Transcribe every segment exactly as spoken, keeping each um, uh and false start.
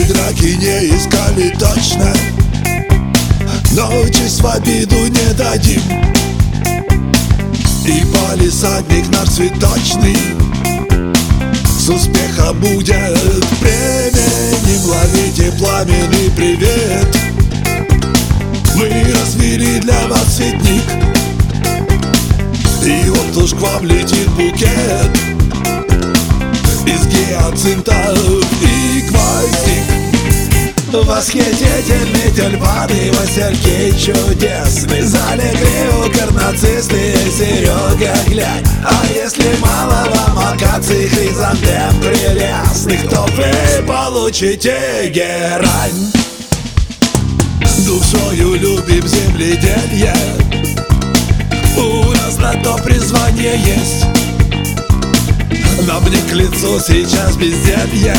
Мы драки не искали точно, но честь в обиду не дадим. И палисадник наш цветочный с успехом будет применим. Ловите пламенный привет. Мы развели для вас цветник, и вот уж к вам летит букет из гиацинтов и гвоздик. Восхитительный тюльпаны, васильки чудесны, залегли у нацисты, Серега, глянь. А если мало вам акаций, хризантем прелестных, то вы получите герань. Душою любим земледелье, у нас на то призвание есть. Нам не к лицу сейчас безделье,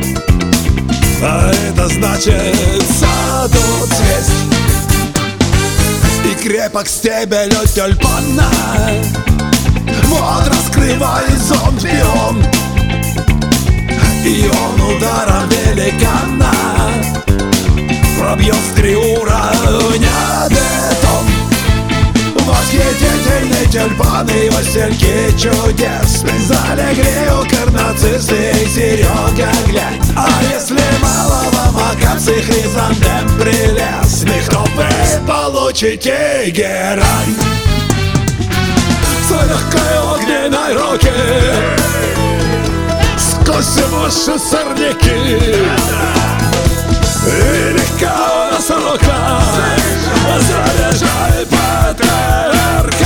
а это значит саду цвесть. И крепок стебель от тюльпана, вот раскрывает зонт пион, и он ударом великана пробьет в три уровня бетон. Восхитительные тюльпаны, васильки чудесны, залегли у нацисты, Серега, глянь. А если мало вам акаций, хризантем прелестных, то вы получите герань. С легкой огненной руки сквозь ваши сорняки, и легко у нас рука заряжай ПТРК.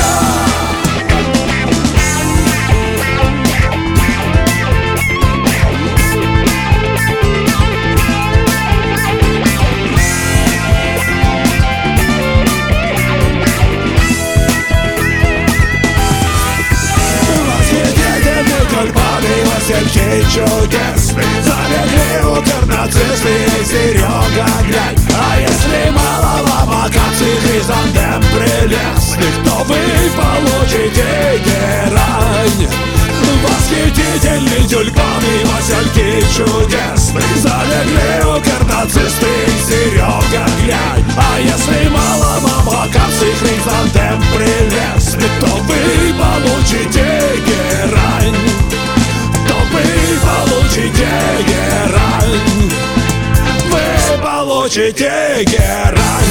Восхитительные тюльпаны, васильки чудесны, залегли у нацисты, Серега, глянь. А если мало вам акаций, хризантем прелестных, то вы получите герань. Восхитительные тюльпаны, васильки чудесны, залегли у нацисты, Серега, глянь. А если мало вам акаций, хризантем прелестных, то вы получите герань. То вы получите герань. Вы получите герань.